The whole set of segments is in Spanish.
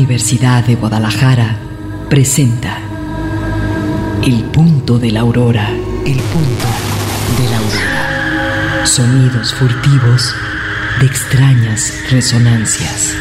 Universidad de Guadalajara presenta El punto de la aurora. El punto de la aurora. Sonidos furtivos de extrañas resonancias.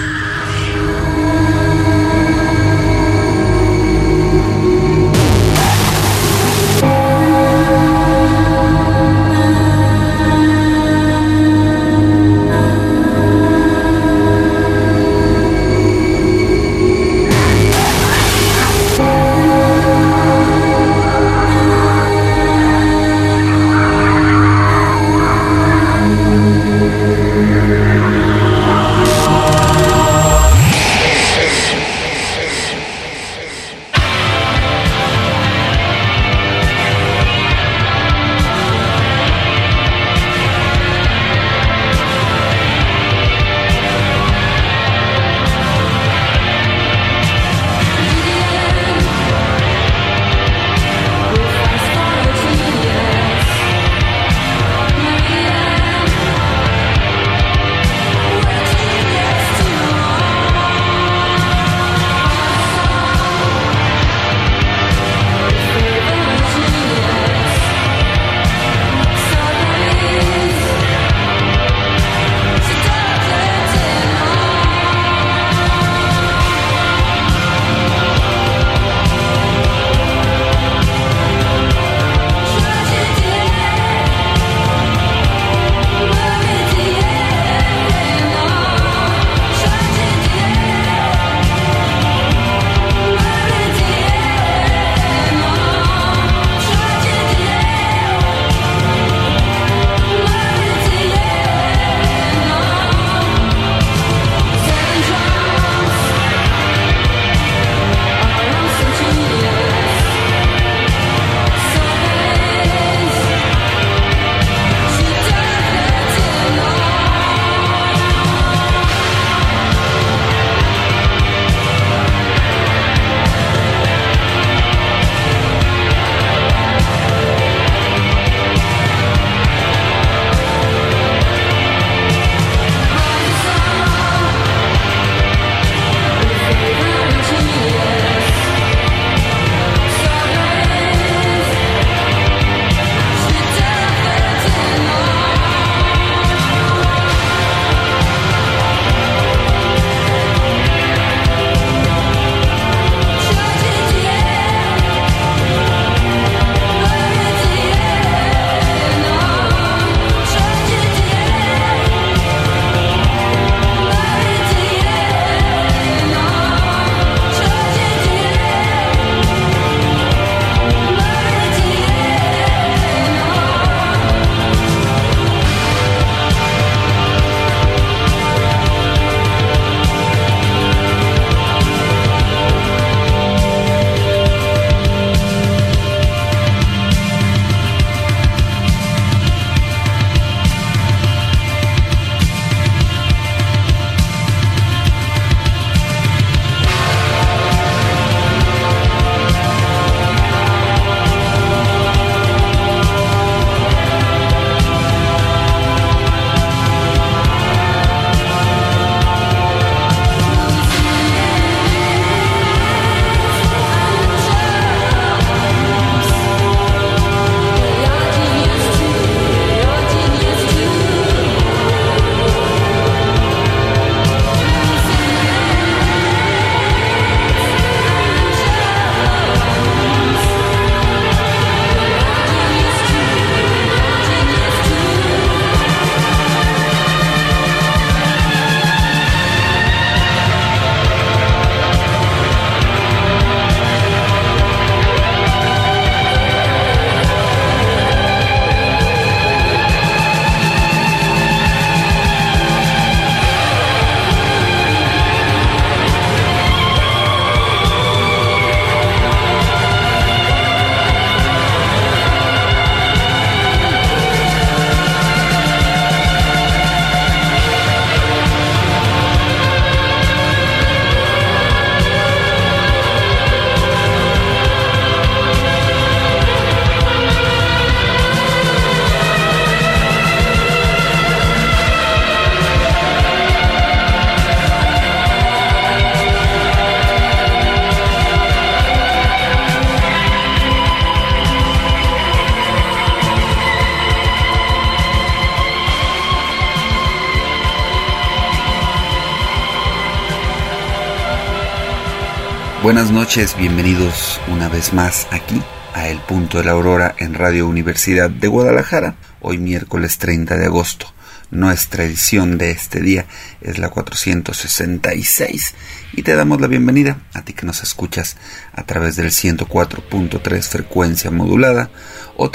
Buenas noches, bienvenidos una vez más aquí a El Punto de la Aurora en Radio Universidad de Guadalajara. Hoy miércoles 30 de agosto. Nuestra edición de este día es la 466 y te damos la bienvenida a ti que nos escuchas a través del 104.3 frecuencia modulada o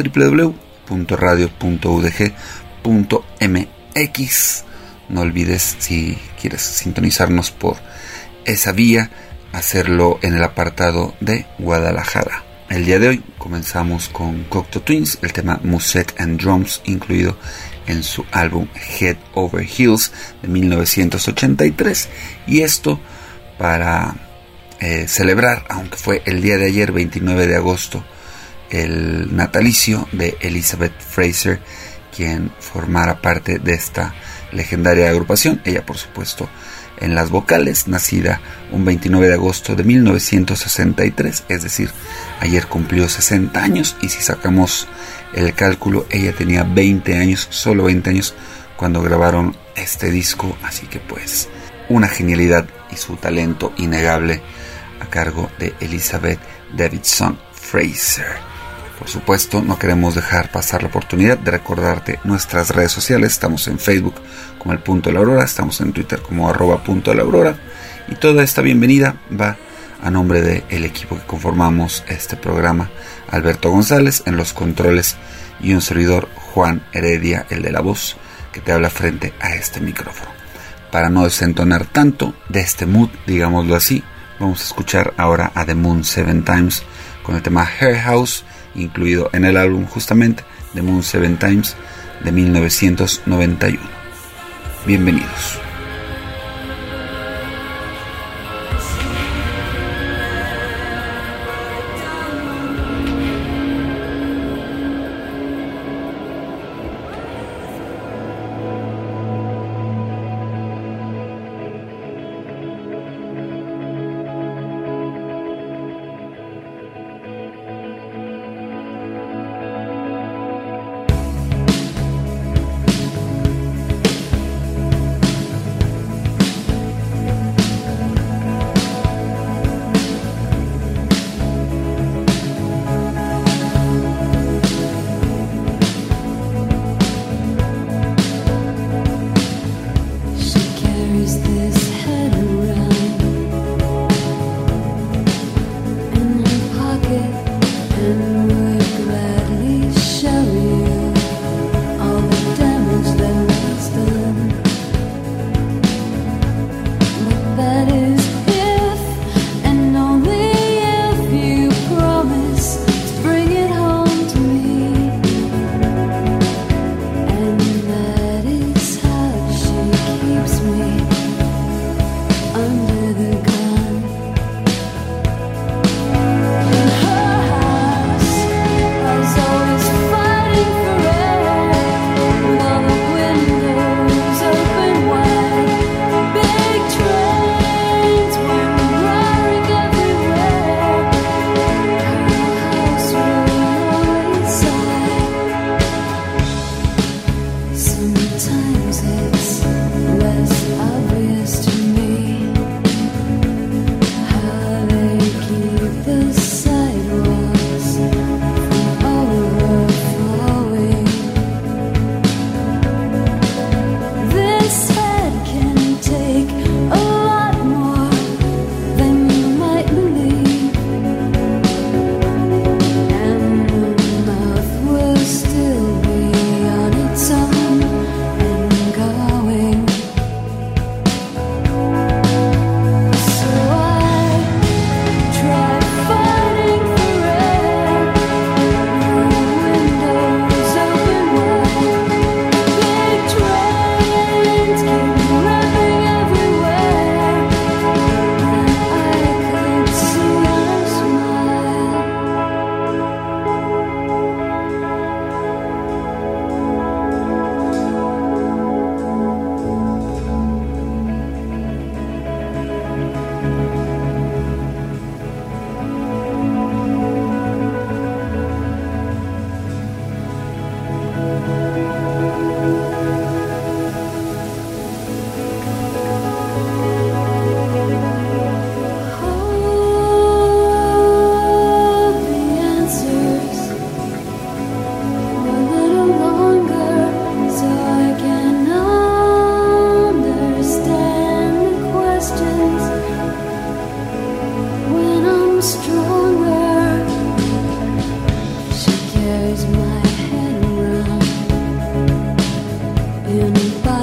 www.radio.udg.mx. No olvides, si quieres sintonizarnos por esa vía, hacerlo en el apartado de Guadalajara. El día de hoy comenzamos con Cocteau Twins, el tema Musette and Drums, incluido en su álbum Head Over Heels de 1983, y esto para celebrar, aunque fue el día de ayer, 29 de agosto, el natalicio de Elizabeth Fraser, quien formara parte de esta legendaria agrupación. Ella, por supuesto, en las vocales, nacida un 29 de agosto de 1963, es decir, ayer cumplió 60 años, y si sacamos el cálculo, ella tenía 20 años, solo 20 años, cuando grabaron este disco, así que pues, una genialidad y su talento innegable a cargo de Elizabeth Davidson Fraser. Por supuesto, no queremos dejar pasar la oportunidad de recordarte nuestras redes sociales. Estamos en Facebook como El Punto de la Aurora, estamos en Twitter como @Punto de la Aurora, y toda esta bienvenida va a nombre del equipo que conformamos este programa: Alberto González en los controles y un servidor, Juan Heredia, el de la voz, que te habla frente a este micrófono. Para no desentonar tanto de este mood, digámoslo así, vamos a escuchar ahora a The Moon Seven Times con el tema Hair House, incluido en el álbum justamente The Moon Seven Times de 1991. Bienvenidos.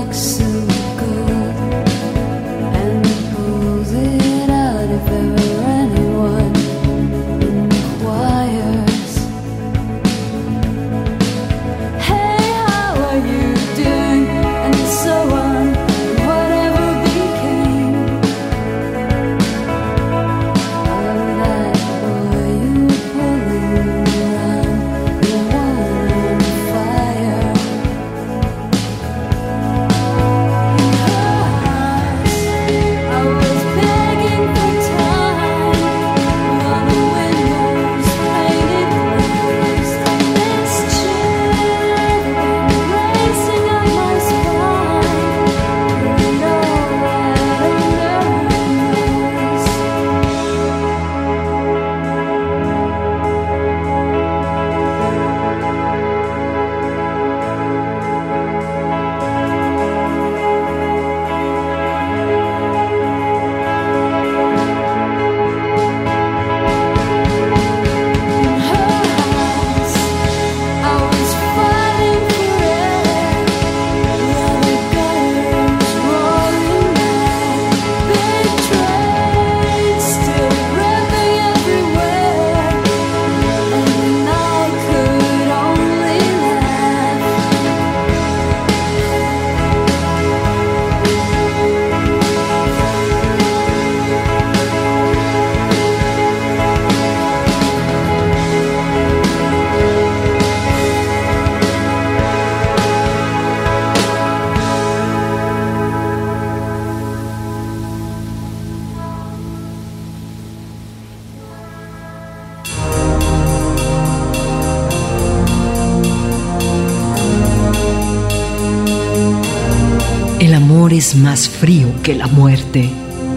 Es más frío que la muerte.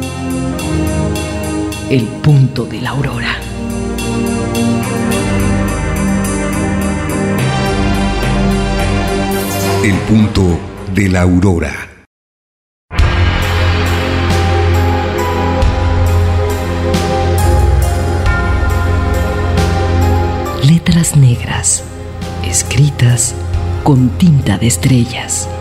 El punto de la aurora. El punto de la aurora. Letras negras, escritas con tinta de estrellas.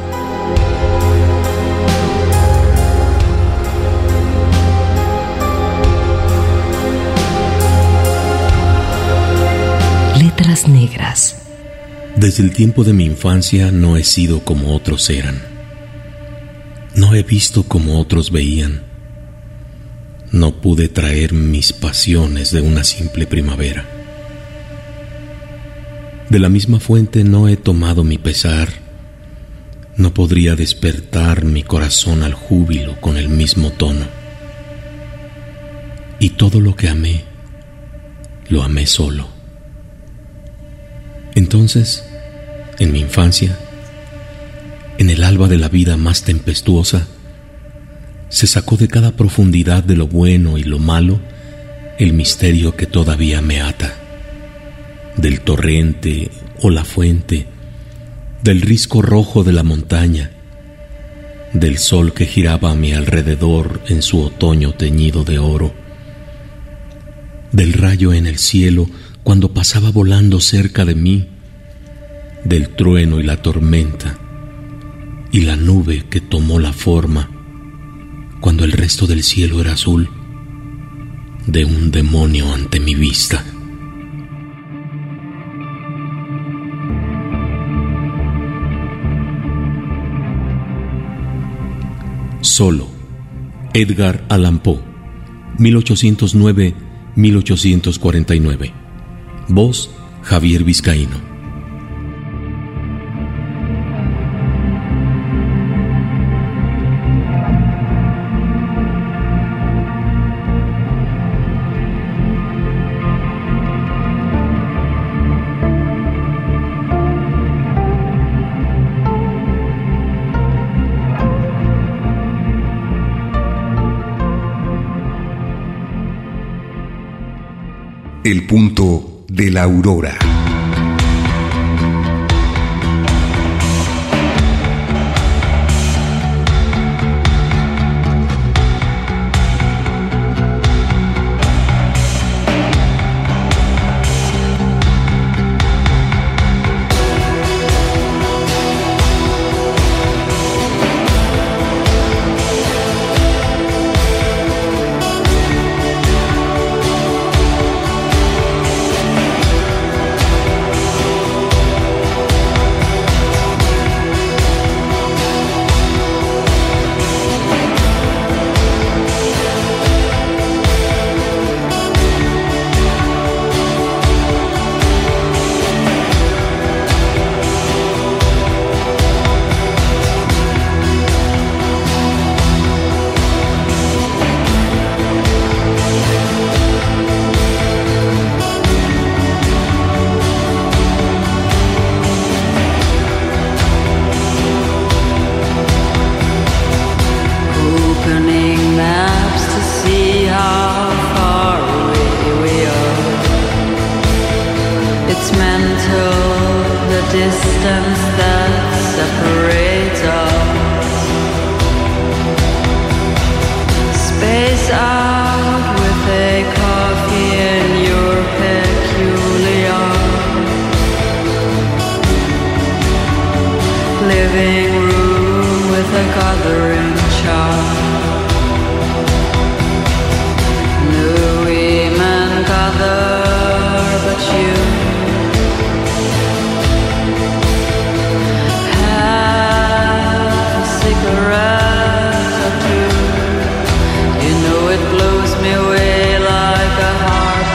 Letras negras. Desde el tiempo de mi infancia no he sido como otros eran. No he visto como otros veían. No pude traer mis pasiones de una simple primavera. De la misma fuente no he tomado mi pesar. No podría despertar mi corazón al júbilo con el mismo tono. Y todo lo que amé, lo amé solo. Entonces, en mi infancia, en el alba de la vida más tempestuosa, se sacó de cada profundidad de lo bueno y lo malo el misterio que todavía me ata. Del torrente o la fuente, del risco rojo de la montaña, del sol que giraba a mi alrededor en su otoño teñido de oro, del rayo en el cielo cuando pasaba volando cerca de mí, del trueno y la tormenta, y la nube que tomó la forma, cuando el resto del cielo era azul, de un demonio ante mi vista. Solo, Edgar Allan Poe, 1809-1849. Voz, Javier Vizcaíno. El punto de la aurora. distance that separates us. Space out with a coffee in your peculiar living room with a gathering charm. No women gather but you. Have a cigarette or two. You know it blows me away like a harp.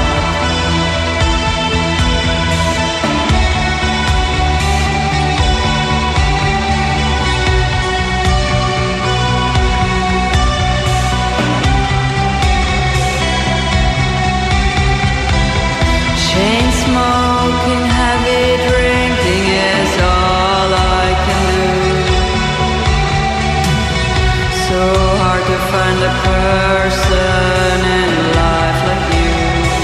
Chain smoking, heavy drinking is all I can do. So hard to find a person in life like you.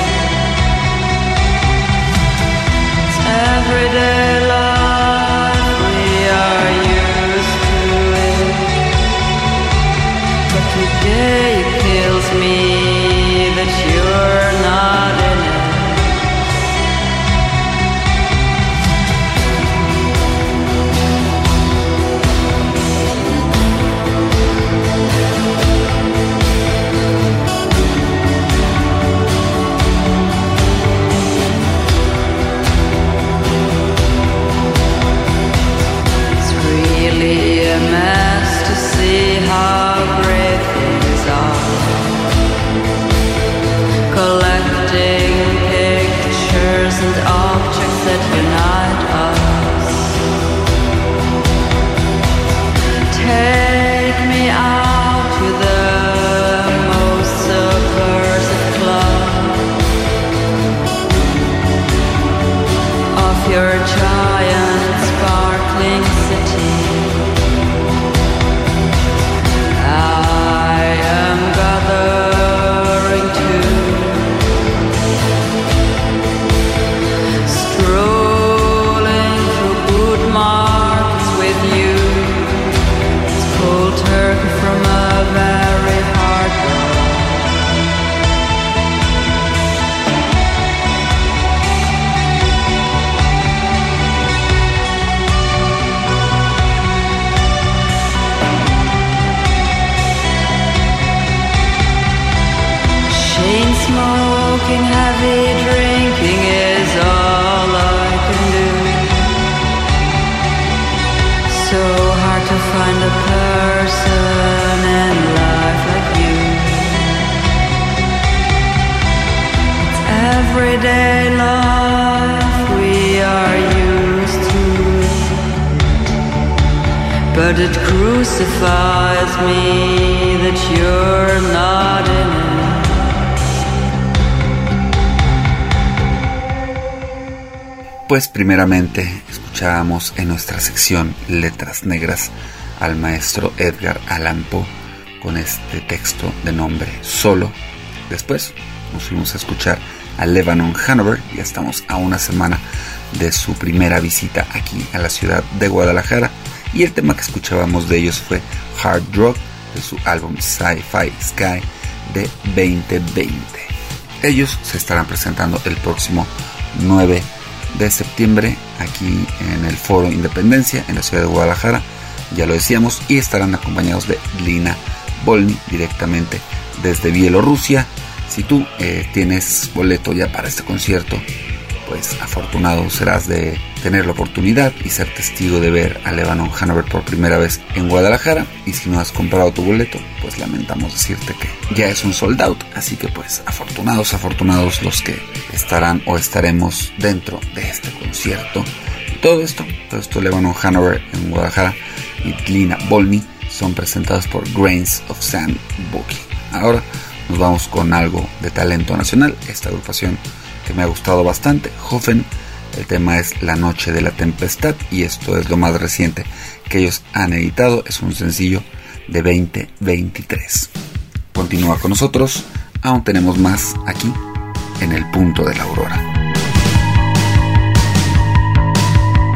It's everyday life, we are used to it. But today it kills me that you're not in it. A mess to see how great things are. Collecting pictures and objects that unite us. Take me out to the most subversive club of your giant sparkling city. I am gathering too, strolling through good markets with you. It's cold turkey from a very hard girl. Chain smoking, heavy drinking is all I can do. So hard to find a person in life like you. It's everyday life, we are used to it. But it crucifies me that you're not in it. Pues primeramente escuchábamos en nuestra sección Letras Negras al maestro Edgar Allan Poe con este texto de nombre Solo. Después nos fuimos a escuchar a Lebanon Hanover. Ya estamos a una semana de su primera visita aquí a la ciudad de Guadalajara, y el tema que escuchábamos de ellos fue Hard Rock de su álbum Sci-Fi Sky de 2020. Ellos se estarán presentando el próximo 9 de septiembre aquí en el Foro Independencia en la ciudad de Guadalajara, ya lo decíamos, y estarán acompañados de Lina Volny directamente desde Bielorrusia. Si tú tienes boleto ya para este concierto, pues afortunado serás de tener la oportunidad y ser testigo de ver a Lebanon Hanover por primera vez en Guadalajara. Y si no has comprado tu boleto, pues lamentamos decirte que ya es un sold out, así que pues afortunados los que estarán o estaremos dentro de este concierto. Todo esto Lebanon Hanover en Guadalajara y Lina Volny son presentados por Grains of Sand Booking. Ahora nos vamos con algo de talento nacional, esta agrupación que me ha gustado bastante, Hoffen. El tema es La Noche de la Tempestad y esto es lo más reciente que ellos han editado, es un sencillo de 2023. Continúa con nosotros, aún tenemos más aquí en el Punto de la Aurora.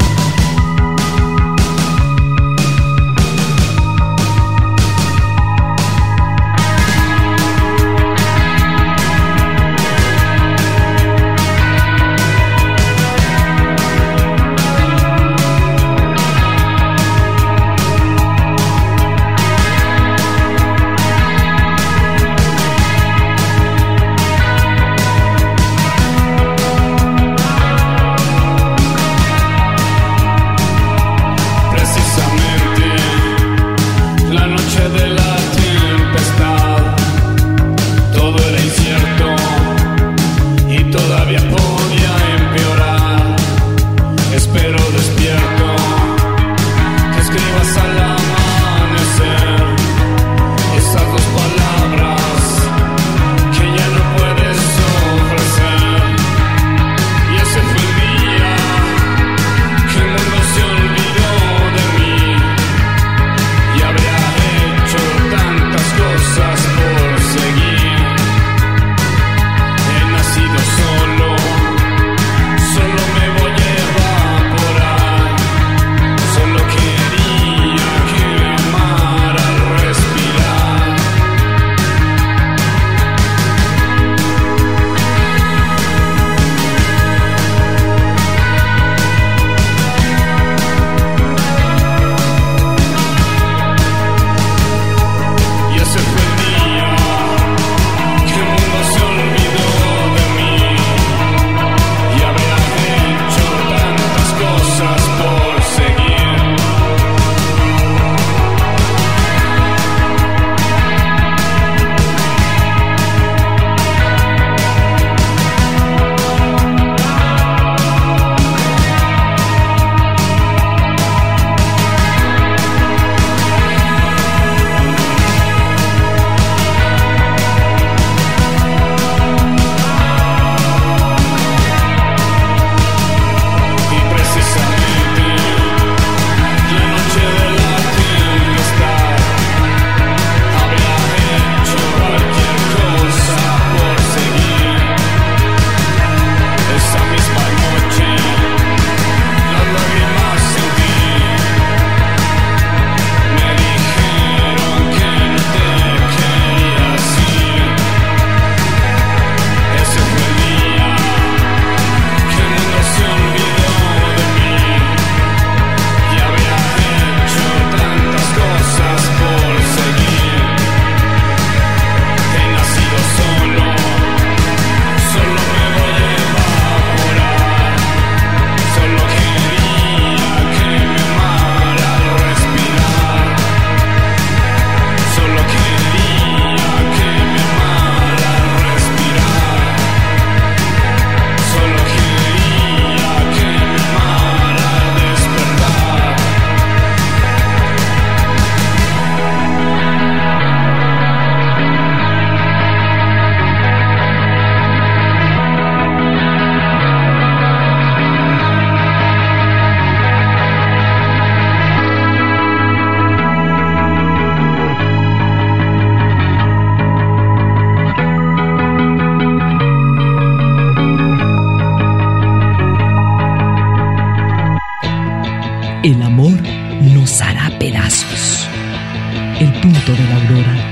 de la aurora.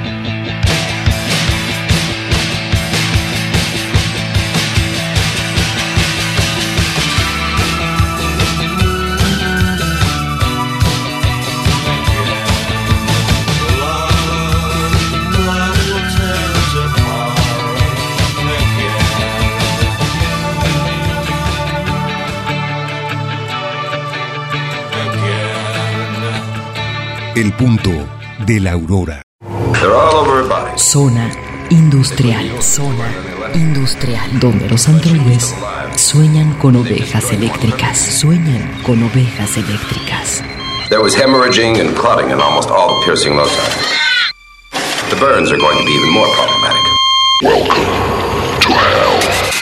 El punto de la aurora. Zona industrial. Zona industrial. Donde los androides sueñan con ovejas eléctricas. Sueñan con ovejas eléctricas. There was hemorrhaging and clotting in almost all the piercing loci. The burns are going to be even more problematic. Welcome to hell.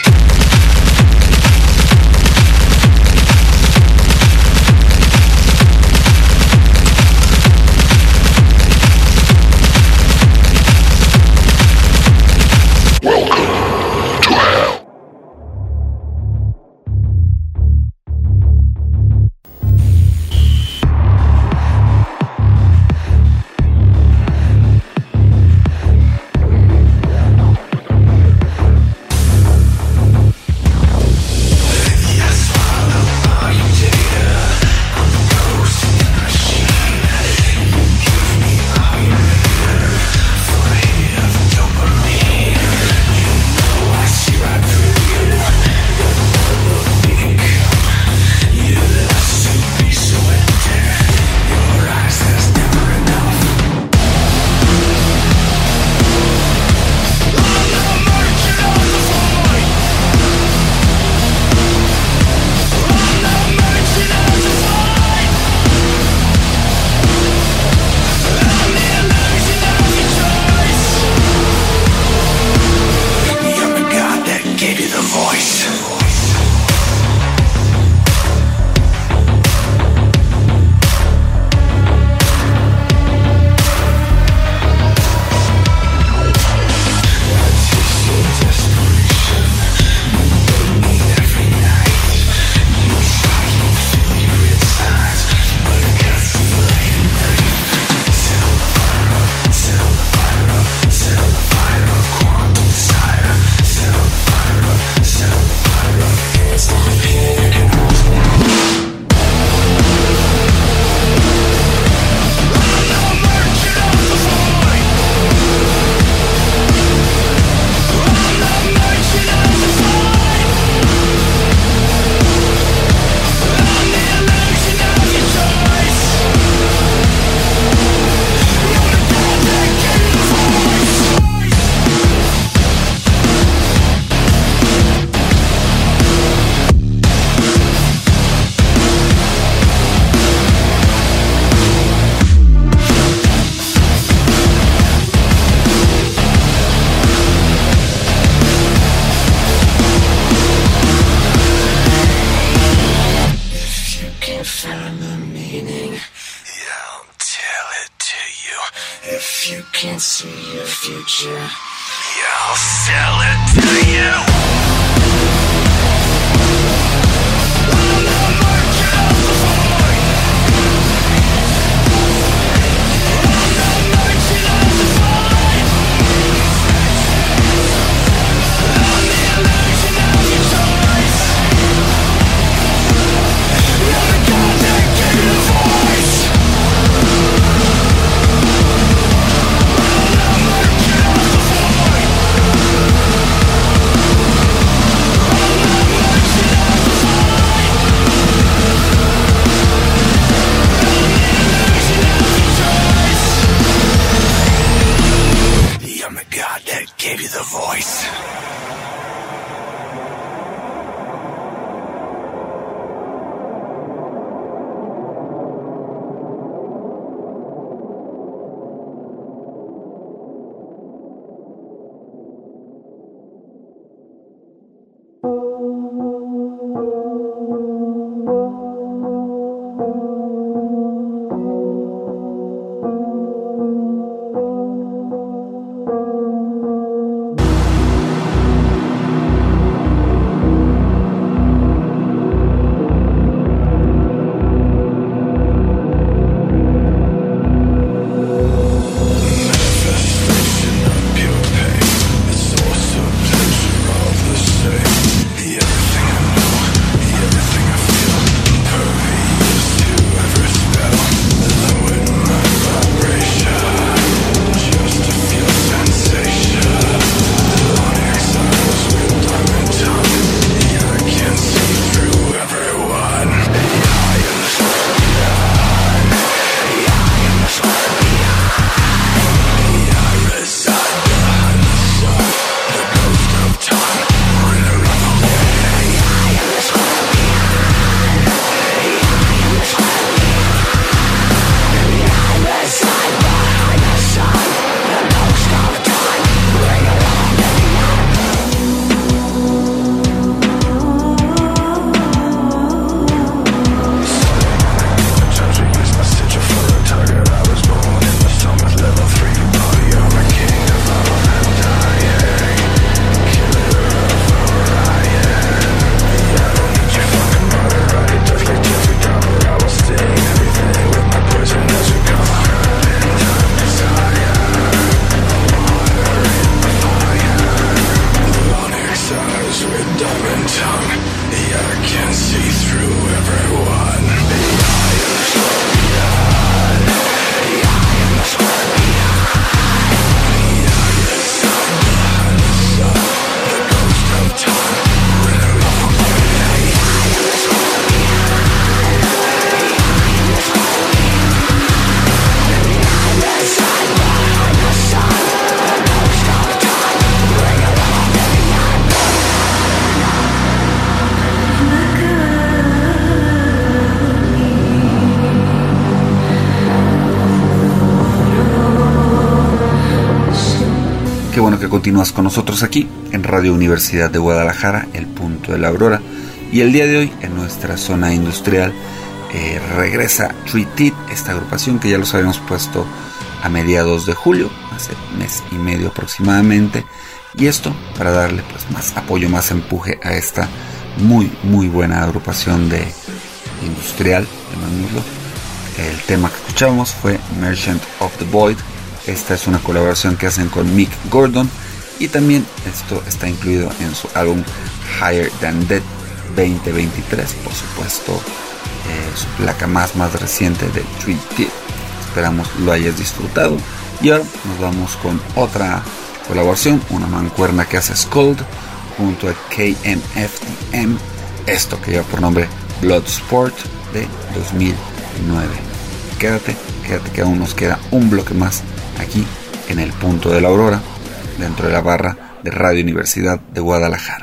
can't see your future, I'll sell it to you. Qué bueno que continúas con nosotros aquí en Radio Universidad de Guadalajara, el punto de la aurora. Y el día de hoy en nuestra zona industrial regresa Treated, esta agrupación que ya los habíamos puesto a mediados de julio, hace mes y medio aproximadamente. Y esto para darle pues más apoyo, más empuje a esta muy buena agrupación de industrial, llamémoslo. El tema que escuchamos fue Merchant of the Void. Esta es una colaboración que hacen con Mick Gordon y también esto está incluido en su álbum Higher Than Dead 2023, por supuesto su placa más reciente de Treated. Esperamos lo hayas disfrutado. Y ahora nos vamos con otra colaboración, una mancuerna que hace Skuld junto a KMFDM, esto que lleva por nombre Bloodsport de 2009. Quédate que aún nos queda un bloque más aquí en el punto de la aurora, dentro de la barra de Radio Universidad de Guadalajara.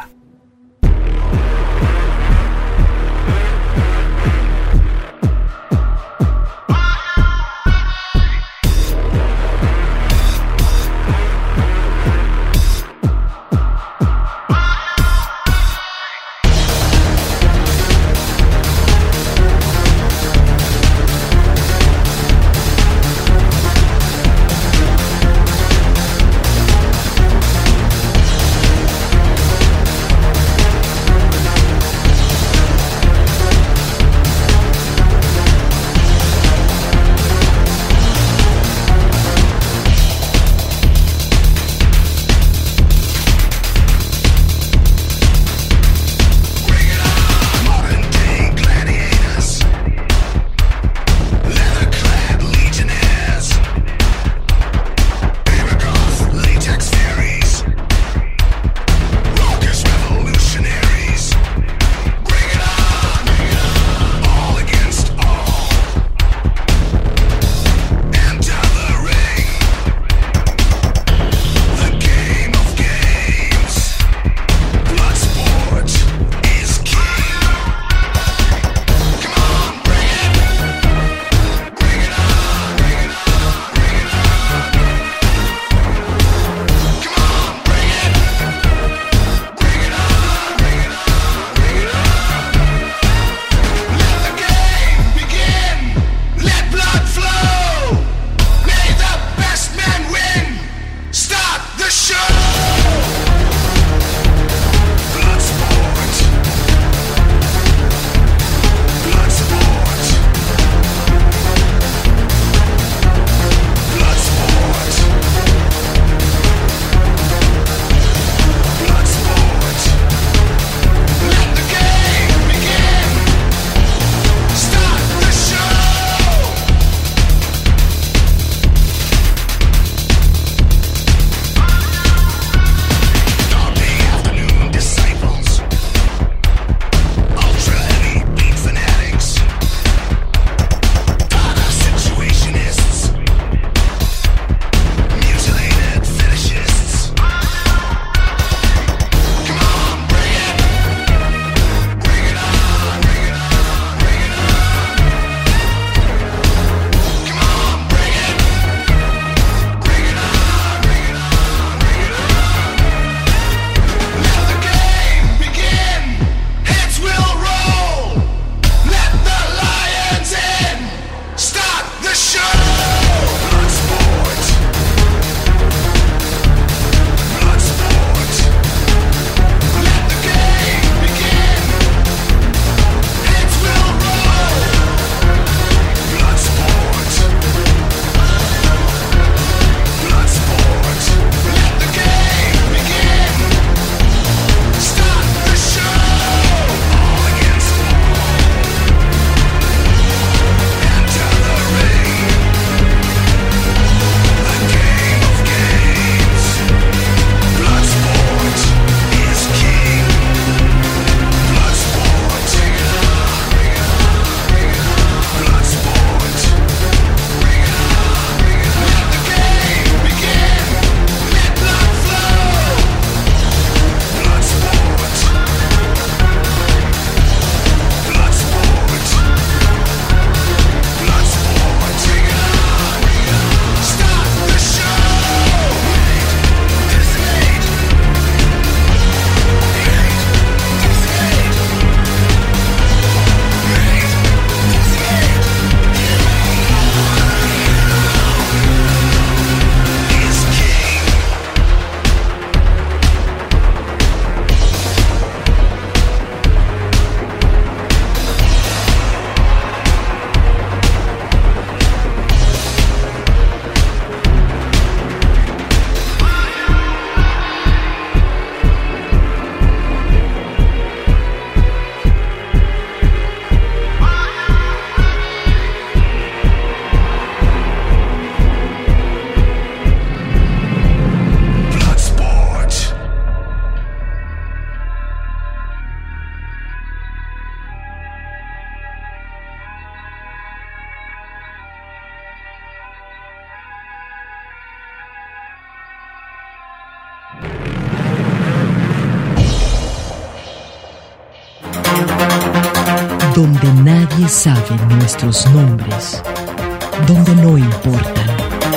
donde nadie sabe nuestros nombres, donde no importan.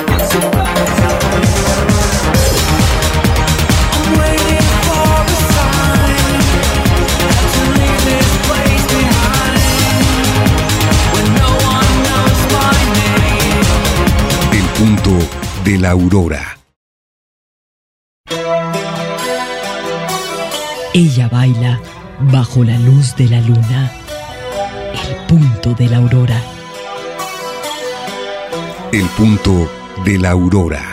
El punto de la aurora. Ella baila bajo la luz de la luna. El punto de la aurora. El punto de la aurora.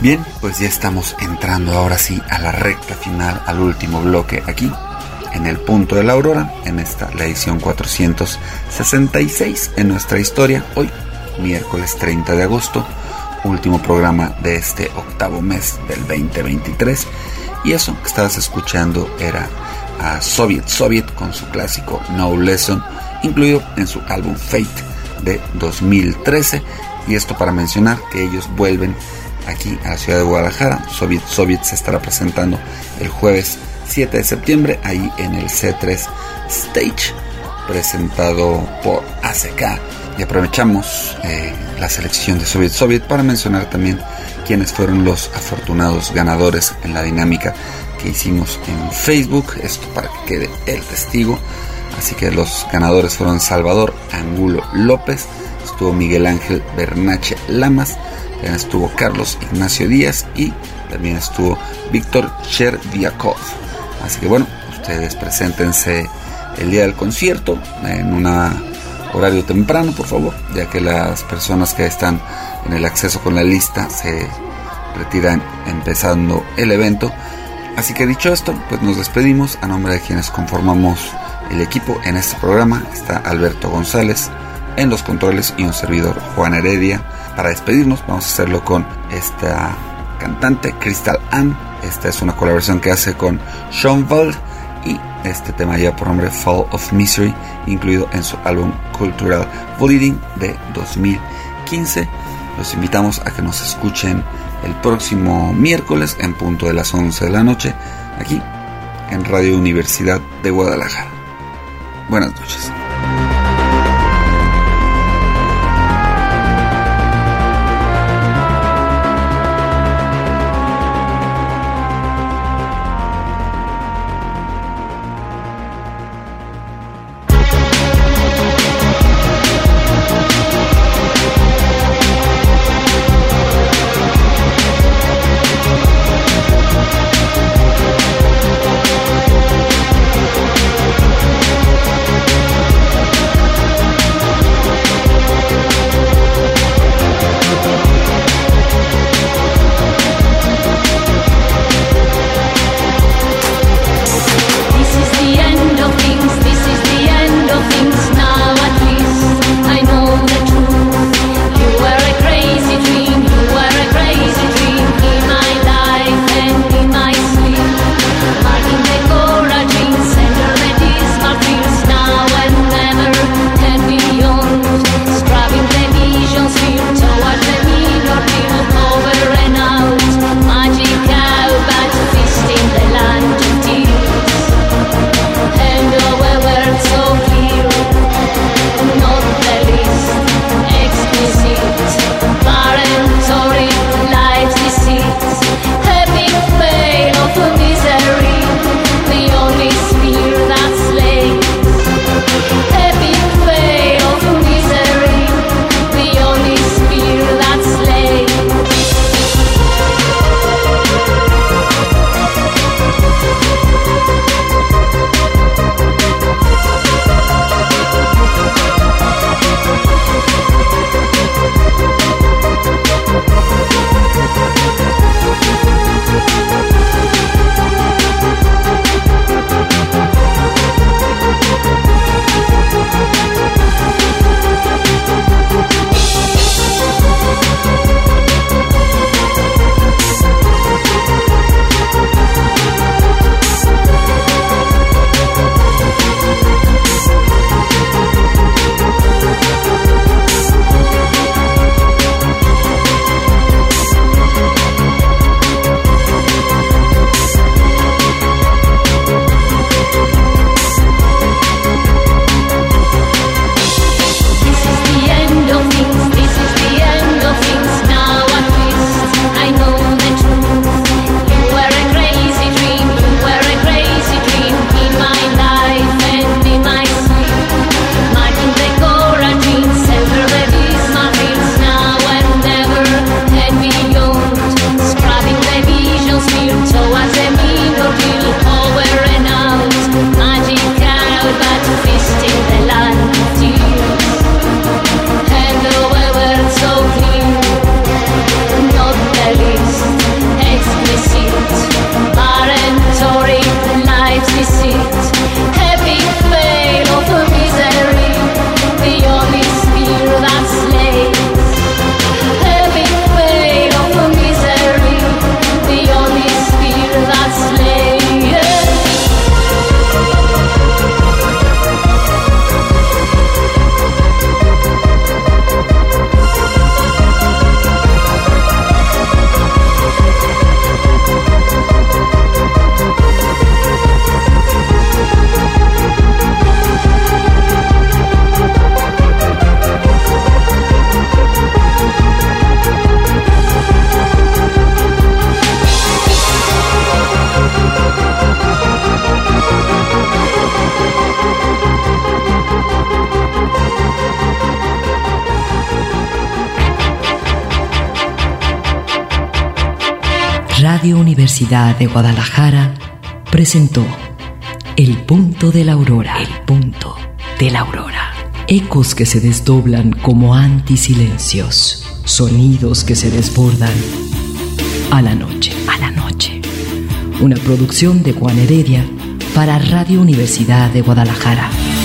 Bien, pues ya estamos entrando ahora sí a la recta final, al último bloque aquí, en el punto de la aurora, en esta, la edición 466 en nuestra historia, hoy, miércoles 30 de agosto, último programa de este octavo mes del 2023, y eso que estabas escuchando era a Soviet con su clásico No Lesson, incluido en su álbum Fate de 2013, y esto para mencionar que ellos vuelven aquí a la ciudad de Guadalajara. Soviet se estará presentando el jueves 7 de septiembre ahí en el C3 Stage, presentado por ACK. Y aprovechamos la selección de Soviet para mencionar también quiénes fueron los afortunados ganadores en la dinámica que hicimos en Facebook, esto para que quede el testigo. Así que los ganadores fueron Salvador Angulo López, estuvo Miguel Ángel Bernache Lamas, también estuvo Carlos Ignacio Díaz y también estuvo Víctor Cherviakov. Así que bueno, ustedes preséntense el día del concierto en un horario temprano, por favor, ya que las personas que están en el acceso con la lista se retiran empezando el evento. Así que dicho esto, pues nos despedimos. A nombre de quienes conformamos el equipo en este programa está Alberto González en los controles y un servidor, Juan Heredia. Para despedirnos vamos a hacerlo con esta cantante Crystal Ann. Esta es una colaboración que hace con Sean Wald y este tema lleva por nombre Fall of Misery, incluido en su álbum Cultural Bleeding de 2015. Los invitamos a que nos escuchen el próximo miércoles en punto de las 11 de la noche aquí en Radio Universidad de Guadalajara. Buenas noches. Universidad de Guadalajara presentó El punto de la aurora. El punto de la aurora. Ecos que se desdoblan como antisilencios. Sonidos que se desbordan a la noche. A la noche. Una producción de Juan Heredia para Radio Universidad de Guadalajara.